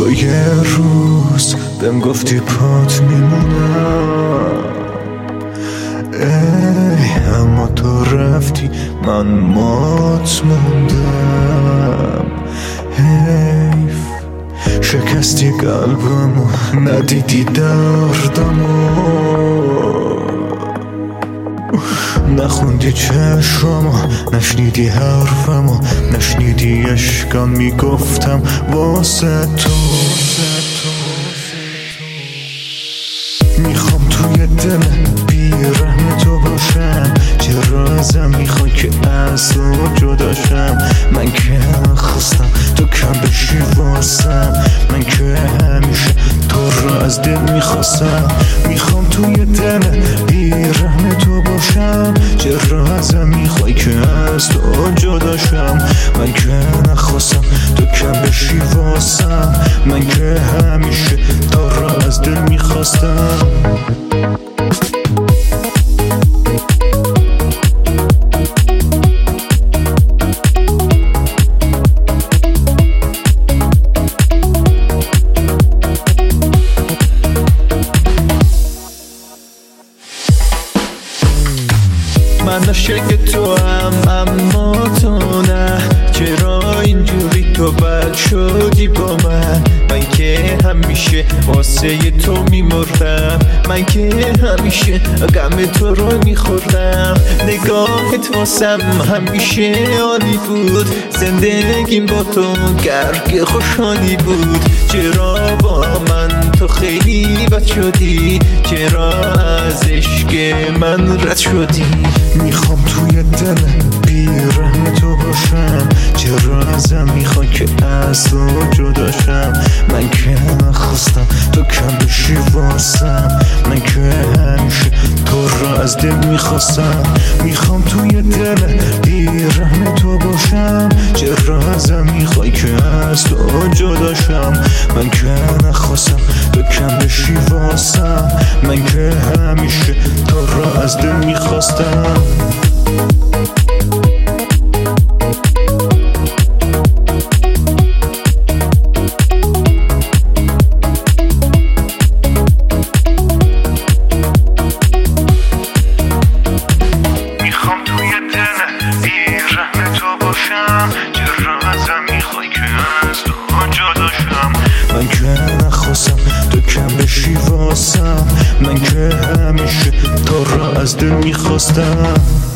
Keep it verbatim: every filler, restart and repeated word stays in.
تو یه روز بهم گفتی پات میمونم، ای اما تو رفتی من مات موندم. حیف شکستی قلبمو، ندیدی دردمو، نخوندی چشمو، نشنیدی حرفمو، نشنیدی عشقم میگفتم واسه تو. میخوام توی دل بیرحم تو باشم، چرا ازم میخوای که از تو جداشم؟ من که خواستم تو کم بشی واسم، من که همیشه تو رو از دل میخواستم. میخوام توی دل بیرحم تو باشم، چرا ازم میخوای که از تو جداشم؟ من که نخواستم تو کم بشی واسم، من که همیشه تو رو از دل میخواستم. من عاشق تو هم اما تو نه، چرا اینجوری تو بد شدی با من؟ من که همیشه واسه تو میمردم، من که همیشه غم تو رو میخوردم. نگاهت واسم همیشه عالی بود، زندگیم با تو گرگ خوشحالی بود. چرا با من تو خیلی بد شدی؟ چرا از عشق من رد شدی؟ میخوام توی دل بیرحم تو باشم، چرا ازم میخوای که از تو جداشم؟ من که نخواستم تو کم بشی واسم، من که همیشه تو رو از دل میخواستم. میخوام توی دل بیرحم تو باشم، چرا ازم میخوای که از تو جداشم؟ من که نخواستم تو کم بشی واسم، من که همیشه تو رو از دل میخواستم. میخوام توی دل بیرحم تو باشم، چرا ازم میخوای که از تو جداشم؟ من که نخواستم تو کم بشی واسم، من که همیشه تو را از دل میخواستم.